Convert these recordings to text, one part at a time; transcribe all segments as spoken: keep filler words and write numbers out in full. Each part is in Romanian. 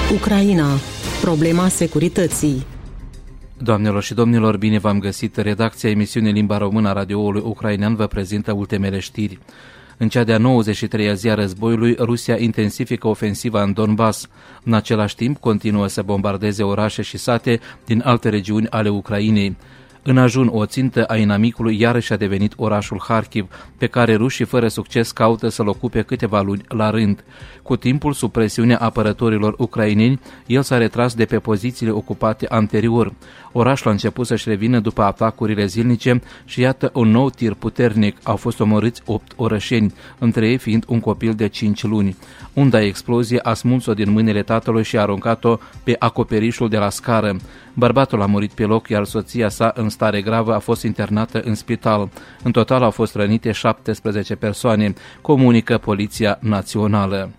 Ucraina. Problema securității. Doamnelor și domnilor, bine v-am găsit. Redacția emisiunii Limba Română a radioului ucrainean vă prezintă ultimele știri. În cea de-a nouăzeci și treia zi a războiului, Rusia intensifică ofensiva în Donbass. În același timp, continuă să bombardeze orașe și sate din alte regiuni ale Ucrainei. În ajun, o țintă a inamicului iarăși a devenit orașul Harkiv, pe care rușii fără succes caută să-l ocupe câteva luni la rând. Cu timpul, sub presiunea apărătorilor ucraineni, el s-a retras de pe pozițiile ocupate anterior. Orașul a început să-și revină după atacurile zilnice și iată un nou tir puternic. Au fost omorâți opt orășeni, între ei fiind un copil de cinci luni. Unda explozie a smuls-o din mâinile tatălui și a aruncat-o pe acoperișul de la scară. Bărbatul a murit pe loc, iar soția sa, în stare gravă, a fost internată în spital. În total au fost rănite șaptesprezece persoane, comunică Poliția Națională.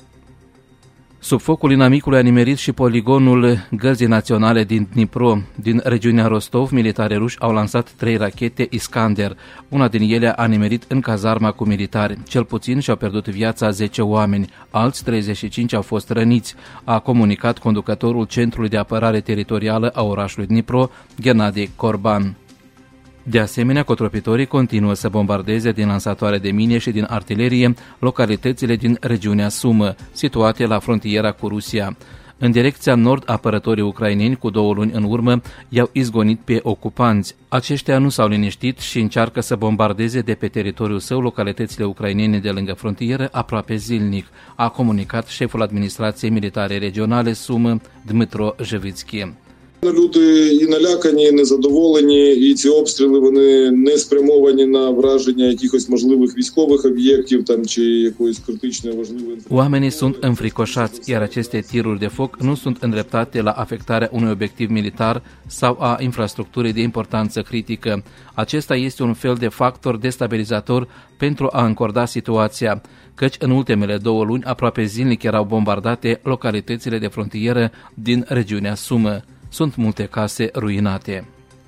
Sub focul inamicului a nimerit și poligonul Gărzii Naționale din Dnipro. Din regiunea Rostov, militari ruși au lansat trei rachete Iskander. Una din ele a nimerit în cazarma cu militari. Cel puțin și-au pierdut viața zece oameni, alți treizeci și cinci au fost răniți, a comunicat conducătorul Centrului de Apărare Teritorială a orașului Dnipro, Gennady Korban. De asemenea, cotropitorii continuă să bombardeze din lansatoare de mine și din artilerie localitățile din regiunea Sumă, situate la frontiera cu Rusia. În direcția nord, apărătorii ucraineni, cu două luni în urmă, i-au izgonit pe ocupanți. Aceștia nu s-au liniștit și încearcă să bombardeze de pe teritoriul său localitățile ucrainene de lângă frontieră aproape zilnic, a comunicat șeful administrației militare regionale Sumă, Dmytro Zhevitski. Люди і налякані, і незадоволені, і ці обстріли, вони не спрямовані на враження якихось можливих військових об'єктів там чи якоїсь критичної важливої інфраструктури. Oamenii sunt înfricoșați, iar aceste tiruri de foc nu sunt îndreptate la afectarea unui obiectiv militar sau a infrastructurii de importanță critică. Acesta este un fel de factor destabilizator pentru a încorda situația, căci în ultimele două luni aproape zilnic erau bombardate localitățile de frontieră din regiunea Sumă. Sunt multe case ruinate.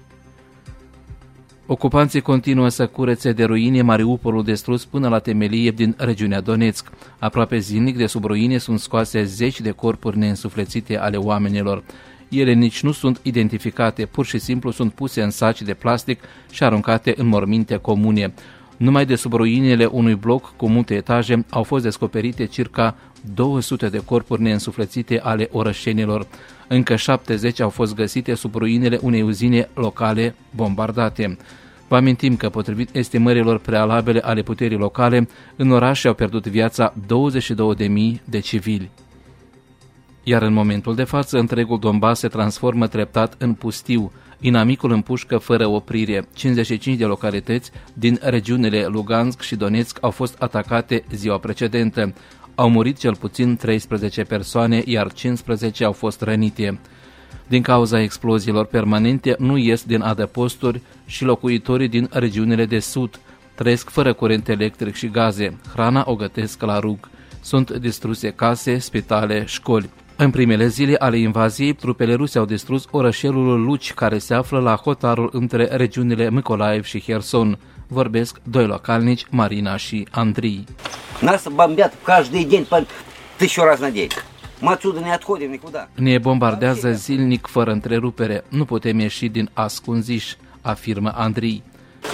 Ocupanții continuă să curețe de ruine Mariupolul distrus până la temelie din regiunea Donetsk. Aproape zilnic de sub ruine sunt scoase zeci de corpuri neînsuflețite ale oamenilor. Ele nici nu sunt identificate, pur și simplu sunt puse în saci de plastic și aruncate în morminte comune. Numai de sub ruinele unui bloc cu multe etaje au fost descoperite circa două sute de corpuri neînsuflețite ale orășenilor. Încă șaptezeci au fost găsite sub ruinele unei uzine locale bombardate. Vă amintim că, potrivit estimărilor prealabile ale puterii locale, în oraș au pierdut viața douăzeci și două de mii de civili. Iar în momentul de față, întregul Donbass se transformă treptat în pustiu. Inamicul împușcă fără oprire. cincizeci și cinci de localități din regiunile Lugansk și Donetsk au fost atacate ziua precedentă. Au murit cel puțin treisprezece persoane, iar cincisprezece au fost rănite. Din cauza exploziilor permanente, nu ies din adăposturi și locuitorii din regiunile de sud trăiesc fără curent electric și gaze. Hrana o gătesc la rug. Sunt distruse case, spitale, școli. În primele zile ale invaziei, trupele ruse au distrus orășelul Luci, care se află la hotarul între regiunile Mykolaiv și Herson. Vorbesc doi localnici, Marina și Andrei. Нас бомбят каждый день по тысячу раз на день. Мы отсюда не отходим никуда. Ne bombardează zilnic fără întrerupere. Nu putem ieși din ascunziș, afirmă Andrei.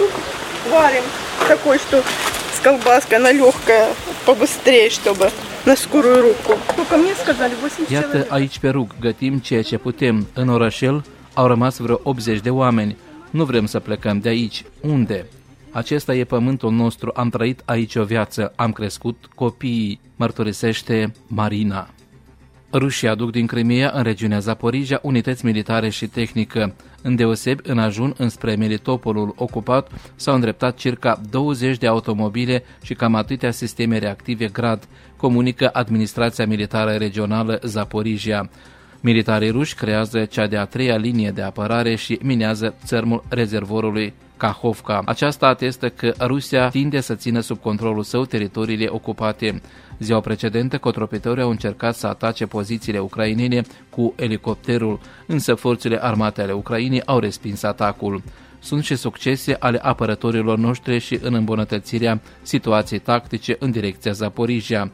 Варим такой, что с колбаской, она легкая, побыстрее, чтобы на скорую руку. Только мне сказали восемьдесят человек. Iată aici pe rug, gătim ceea ce putem. În orășel au rămas vreo optzeci de oameni. Nu vrem să plecăm de aici. Unde? Acesta e pământul nostru, am trăit aici o viață, am crescut copiii, mărturisește Marina. Rușii aduc din Crimea, în regiunea Zaporizhia, unități militare și tehnică. Îndeosebi, în ajun înspre Melitopolul ocupat, s-au îndreptat circa douăzeci de automobile și cam atâtea sisteme reactive Grad, comunică Administrația Militară Regională Zaporizhia. Militarii ruși creează cea de-a treia linie de apărare și minează țărmul rezervorului Kahovka. Aceasta atestă că Rusia tinde să țină sub controlul său teritoriile ocupate. Ziua precedentă, cotropitorii au încercat să atace pozițiile ucrainene cu elicopterul, însă forțele armate ale Ucrainei au respins atacul. Sunt și succese ale apărătorilor noștri și în îmbunătățirea situației tactice în direcția Zaporizhia.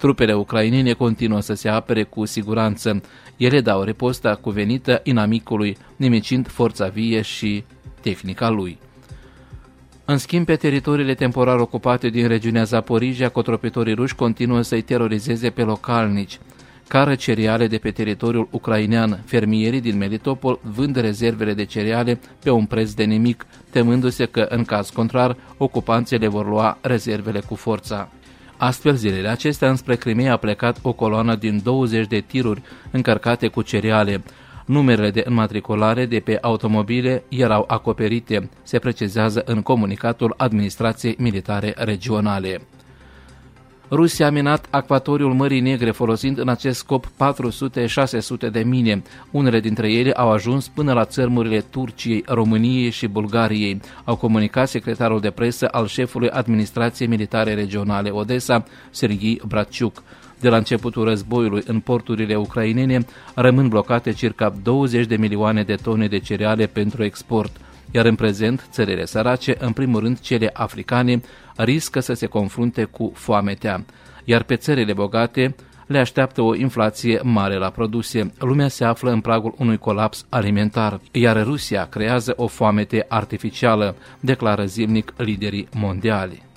Trupele ucrainene continuă să se apere cu siguranță. Ele dau riposta cuvenită inamicului, nimicind forța vie și tehnica lui. În schimb, pe teritoriile temporar ocupate din regiunea Zaporizhia, cotropitorii ruși continuă să-i terorizeze pe localnici. Cară cereale de pe teritoriul ucrainean. Fermierii din Melitopol vând rezervele de cereale pe un preț de nimic, temându-se că, în caz contrar, ocupanții le vor lua rezervele cu forța. Astfel, zilele acestea, înspre Crimea a plecat o coloană din douăzeci de tiruri încărcate cu cereale. Numerele de înmatriculare de pe automobile erau acoperite, se precizează în comunicatul Administrației Militare Regionale. Rusia a minat acvatoriul Mării Negre folosind în acest scop patru sute șase sute de mine. Unele dintre ele au ajuns până la țărmurile Turciei, României și Bulgariei, au comunicat secretarul de presă al șefului Administrației Militare Regionale Odessa, Serghei Braciuc. De la începutul războiului în porturile ucrainene rămân blocate circa douăzeci de milioane de tone de cereale pentru export, iar în prezent țările sărace, în primul rând cele africane, riscă să se confrunte cu foametea, iar pe țările bogate le așteaptă o inflație mare la produse. Lumea se află în pragul unui colaps alimentar, iar Rusia creează o foamete artificială, declară zilnic liderii mondiali.